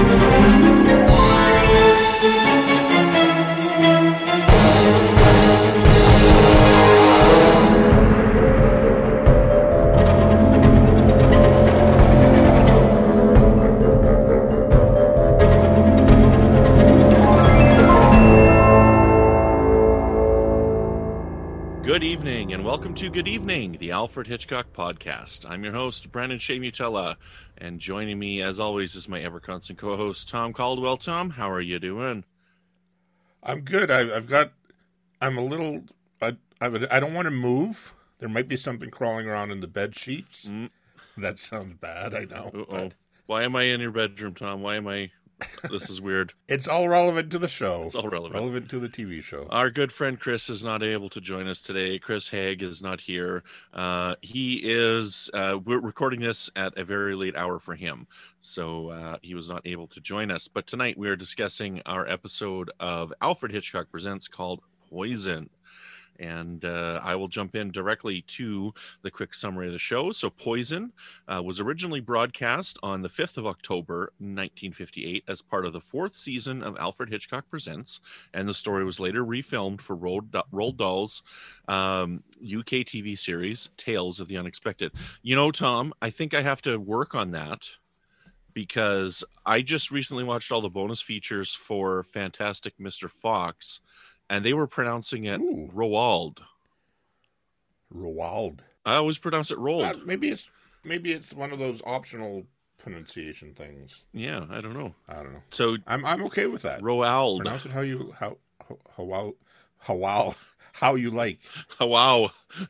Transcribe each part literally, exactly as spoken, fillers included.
Welcome to Good Evening, the Alfred Hitchcock Podcast. I'm your host, Brandon Shea Mutella, and joining me, as always, is my ever-constant co-host, Tom Caldwell. Tom, how are you doing? I'm good. I, I've got, I'm a little, I, I, I don't want to move. There might be something crawling around in the bed sheets. Mm. That sounds bad, I know. Uh-oh. But... Why am I in your bedroom, Tom? Why am I... This is weird. It's all relevant to the show. It's all relevant. Relevant to the T V show. Our good friend Chris is not able to join us today. Chris Haig is not here. Uh, he is, uh, we're recording this at a very late hour for him, so uh, he was not able to join us. But tonight we are discussing our episode of Alfred Hitchcock Presents called Poison. And uh, I will jump in directly to the quick summary of the show. So Poison uh, was originally broadcast on the fifth of October, nineteen fifty-eight, as part of the fourth season of Alfred Hitchcock Presents. And the story was later refilmed for Roald Dahl's um, U K T V series, Tales of the Unexpected. You know, Tom, I think I have to work on that because I just recently watched all the bonus features for Fantastic Mister Fox. And they were pronouncing it Ooh. Roald. Roald. I always pronounce it Roald. Uh, maybe it's maybe it's one of those optional pronunciation things. Yeah, I don't know. I don't know. So I'm I'm okay with that. Roald. Pronounce it how you how how how how how you like. Wow.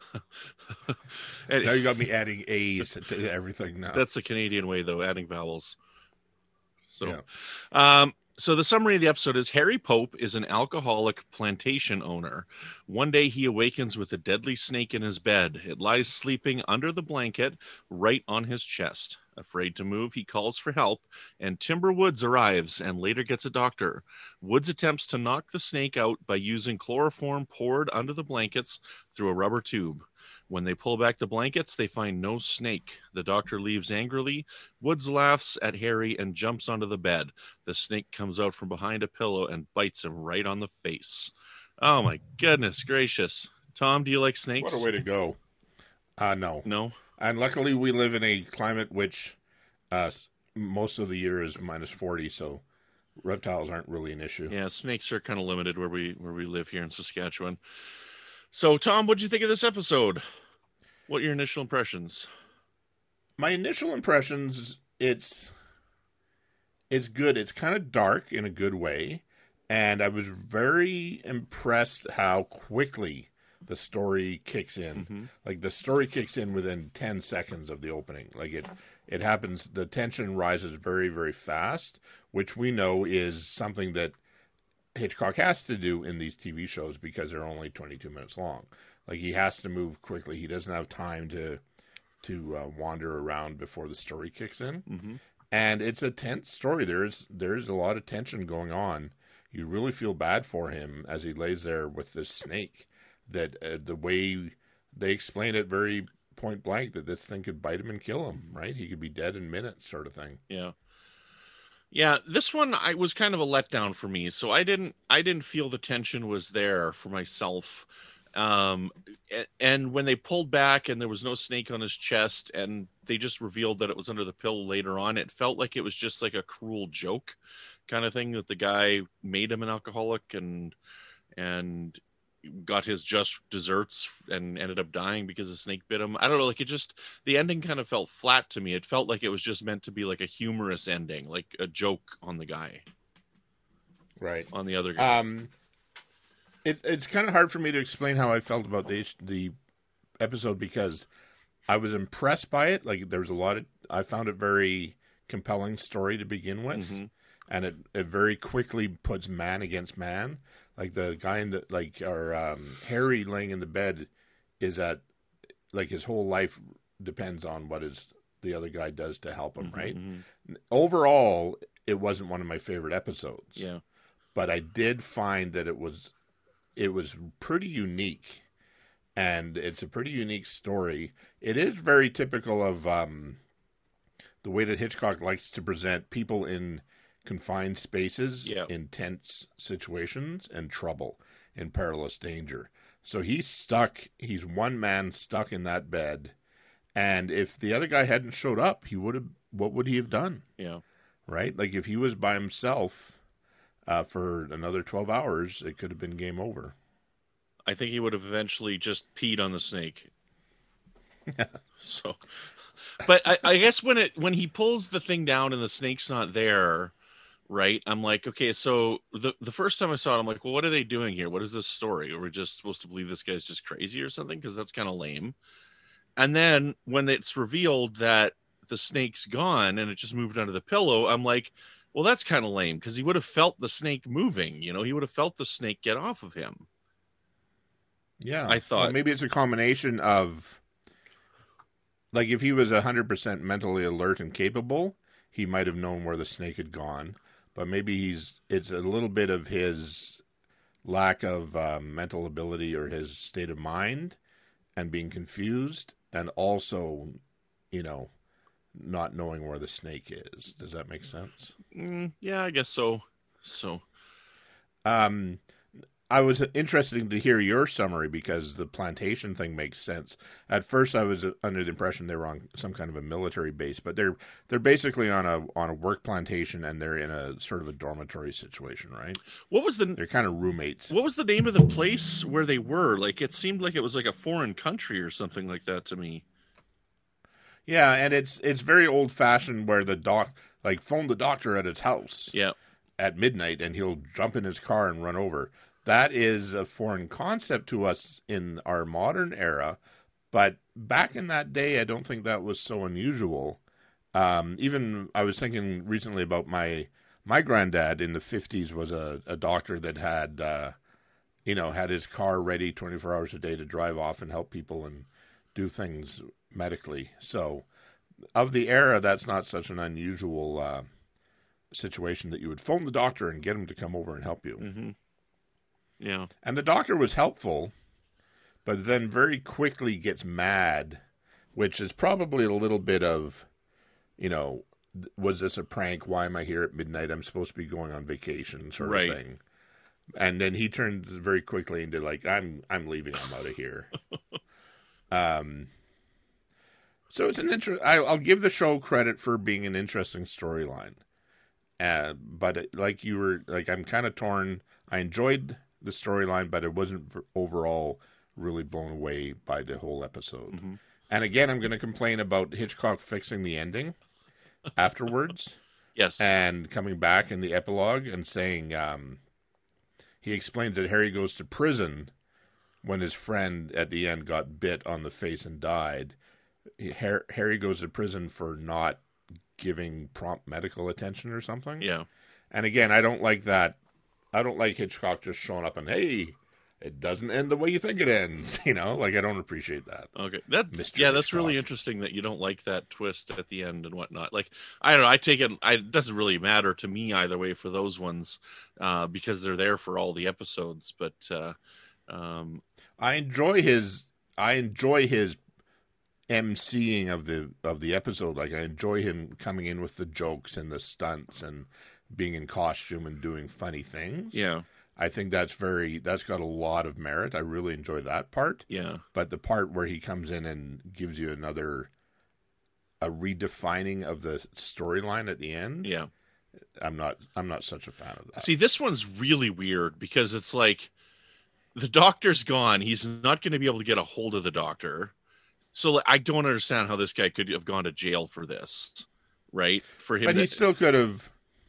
Now you got me adding A's to everything now. That's the Canadian way, though, adding vowels. So, yeah. um. So the summary of the episode is Harry Pope is an alcoholic plantation owner. One day he awakens with a deadly snake in his bed. It lies sleeping under the blanket right on his chest. Afraid to move, he calls for help, and Timber Woods arrives and later gets a doctor. Woods attempts to knock the snake out by using chloroform poured under the blankets through a rubber tube. When they pull back the blankets, they find no snake. The doctor leaves angrily. Woods laughs at Harry and jumps onto the bed. The snake comes out from behind a pillow and bites him right on the face. Oh, my goodness gracious. Tom, do you like snakes? What a way to go. Uh, no. No? And luckily we live in a climate which uh, most of the year is minus forty, so reptiles aren't really an issue. Yeah, snakes are kind of limited where we where we live here in Saskatchewan. So, Tom, what did you think of this episode? What are your initial impressions? My initial impressions, it's it's good. It's kind of dark in a good way, and I was very impressed how quickly the story kicks in. Mm-hmm. Like, the story kicks in within ten seconds of the opening. Like, it, it happens, the tension rises very, very fast, which we know is something that Hitchcock has to do in these T V shows because they're only twenty-two minutes long. Like, he has to move quickly. He doesn't have time to to uh, wander around before the story kicks in. Mm-hmm. And it's a tense story. There's there's a lot of tension going on. You really feel bad for him as he lays there with this snake. That uh, the way they explain it very point blank, that this thing could bite him and kill him, right? He could be dead in minutes, sort of thing. Yeah. Yeah, this one I was kind of a letdown for me. So I didn't I didn't feel the tension was there for myself. Um, and when they pulled back and there was no snake on his chest and they just revealed that it was under the pillow later on, it felt like it was just like a cruel joke kind of thing that the guy made him an alcoholic and and got his just desserts and ended up dying because the snake bit him. I don't know, like it just, the ending kind of felt flat to me. It felt like it was just meant to be like a humorous ending, like a joke on the guy. Right. On the other guy. Um, it, it's kind of hard for me to explain how I felt about the, the episode because I was impressed by it. Like, there was a lot of, I found it very compelling story to begin with. Mm-hmm. And it, it very quickly puts man against man. Like the guy in the, like, or um, Harry laying in the bed is at, like, his whole life depends on what his, the other guy does to help him, mm-hmm, right? Mm-hmm. Overall, it wasn't one of my favorite episodes. Yeah. But I did find that it was, it was pretty unique. And it's a pretty unique story. It is very typical of um, the way that Hitchcock likes to present people in confined spaces, Yeah. in tense situations, and trouble, in perilous danger. So he's stuck. He's one man stuck in that bed. And if the other guy hadn't showed up, he would have. What would he have done? Yeah. Right? Like if he was by himself uh, for another twelve hours, it could have been game over. I think he would have eventually just peed on the snake. So, but I, I guess when it when he pulls the thing down and the snake's not there, right? I'm like, okay, so the the first time I saw it, I'm like, well, what are they doing here? What is this story? Are we just supposed to believe this guy's just crazy or something? Because that's kind of lame. And then when it's revealed that the snake's gone and it just moved under the pillow, I'm like, well, that's kind of lame because he would have felt the snake moving. You know, he would have felt the snake get off of him. Yeah. I thought. Well, maybe it's a combination of, like, if he was one hundred percent mentally alert and capable, he might have known where the snake had gone. But maybe he's it's a little bit of his lack of uh, mental ability or his state of mind and being confused, and also, you know, not knowing where the snake is. Does that make sense? Mm, yeah, I guess so. So, Um, I was interested to hear your summary because the plantation thing makes sense. At first, I was under the impression they were on some kind of a military base, but they're they're basically on a on a work plantation and they're in a sort of a dormitory situation, right? what was the They're kind of roommates. what was the name of the place where they were? Like, it seemed like it was like a foreign country or something like that to me. Yeah, and it's it's very old fashioned where the doc like phone the doctor at his house Yeah. at midnight and he'll jump in his car and run over. That is a foreign concept to us in our modern era, but back in that day, I don't think that was so unusual. Um, even I was thinking recently about my my granddad in the fifties was a, a doctor that had uh, you know had his car ready twenty-four hours a day to drive off and help people and do things medically. So of the era, that's not such an unusual uh, situation that you would phone the doctor and get him to come over and help you. Mm-hmm. Yeah. And the doctor was helpful, but then very quickly gets mad, which is probably a little bit of, you know, was this a prank? Why am I here at midnight? I'm supposed to be going on vacation, sort Right. of thing. And then he turned very quickly into like, I'm I'm leaving. I'm out of here. um. So it's an inter- I, I'll give the show credit for being an interesting storyline. Uh, but it, like you were, like I'm kind of torn. I enjoyed the storyline, but it wasn't overall really blown away by the whole episode. Mm-hmm. And again, I'm going to complain about Hitchcock fixing the ending afterwards Yes. and coming back in the epilogue and saying um, he explains that Harry goes to prison when his friend at the end got bit on the face and died. Harry goes to prison for not giving prompt medical attention or something. Yeah. And again, I don't like that. I don't like Hitchcock just showing up and, hey, it doesn't end the way you think it ends. You know, like I don't appreciate that. Okay. That's Mister yeah, that's Hitchcock. really interesting that you don't like that twist at the end and whatnot. Like, I don't know, I take it I it doesn't really matter to me either way for those ones, uh, because they're there for all the episodes. But uh um I enjoy his I enjoy his emceeing of the of the episode. Like I enjoy him coming in with the jokes and the stunts and being in costume and doing funny things. yeah. I think that's very that's got a lot of merit. I really enjoy that part. Yeah. But the part where he comes in and gives you another a redefining of the storyline at the end, Yeah. I'm not I'm not such a fan of that. See, this one's really weird because it's like the doctor's gone. He's not going to be able to get a hold of the doctor. So like, I don't understand how this guy could have gone to jail for this, right? For him, But to, he still could have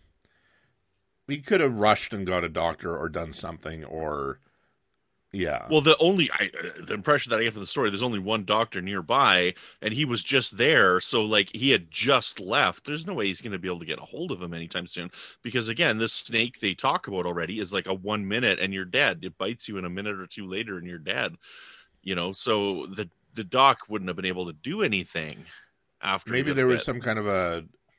he could have rushed and got a doctor or done something or yeah. well, the only I, the impression that I get from the story, there's only one doctor nearby, and he was just there. So like he had just left. There's no way he's going to be able to get a hold of him anytime soon. Because again, this snake they talk about already is like a one minute and you're dead. It bites you in a minute or two later and you're dead. You know, so the the doc wouldn't have been able to do anything after. Maybe he got there was bit. some kind of a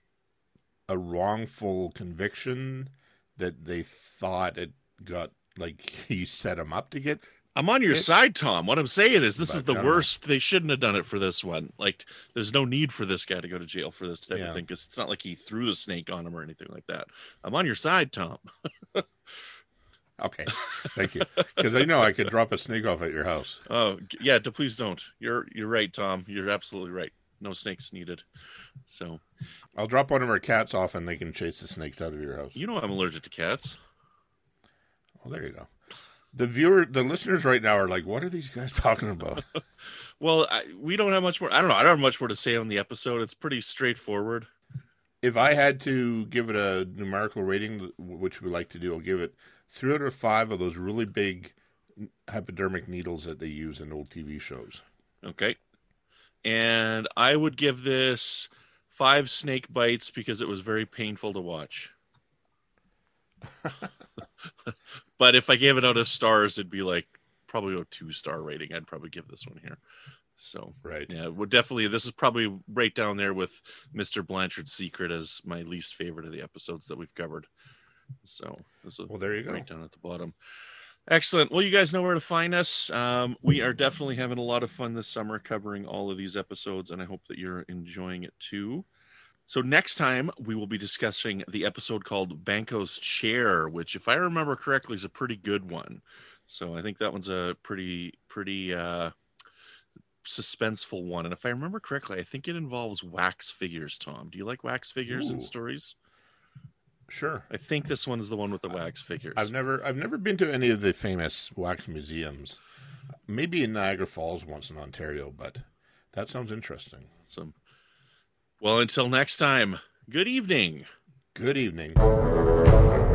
a wrongful conviction that they thought it got like he set him up to get I'm on your It, side, Tom. What I'm saying is this is but the I don't know. worst. They shouldn't have done it for this one. Like, there's no need for this guy to go to jail for this type Yeah. of thing, because it's not like he threw the snake on him or anything like that. I'm on your side, Tom. Okay, thank you. Because I know I could drop a snake off at your house. Oh, g- yeah, d- please don't. You're you're right, Tom. You're absolutely right. No snakes needed. So, I'll drop one of our cats off, and they can chase the snakes out of your house. you know I'm allergic to cats. Well, there you go. The viewer, the listeners right now are like, "What are these guys talking about?" Well, I, we don't have much more. I don't know. I don't have much more to say on the episode. It's pretty straightforward. If I had to give it a numerical rating, which we like to do, I'll give it three out of five of those really big hypodermic needles that they use in old T V shows. Okay. And I would give this five snake bites because it was very painful to watch. But if I gave it out of stars, it'd be like probably a two star rating. I'd probably give this one here. So, Right. yeah, would definitely. This is probably right down there with Mister Blanchard's Secret as my least favorite of the episodes that we've covered. So, this is Well, there you go. right down at the bottom. Excellent. Well, you guys know where to find us. Um, we are definitely having a lot of fun this summer covering all of these episodes, and I hope that you're enjoying it too. So next time we will be discussing the episode called Banco's Chair, which, if I remember correctly, is a pretty good one. So I think that one's a pretty, pretty uh, suspenseful one. And if I remember correctly, I think it involves wax figures, Tom. Do you like wax figures in Ooh. stories? Sure. I think this one's the one with the wax figures. I've never, I've never been to any of the famous wax museums. Maybe in Niagara Falls once in Ontario, but that sounds interesting. So, well, until next time, good evening. Good evening.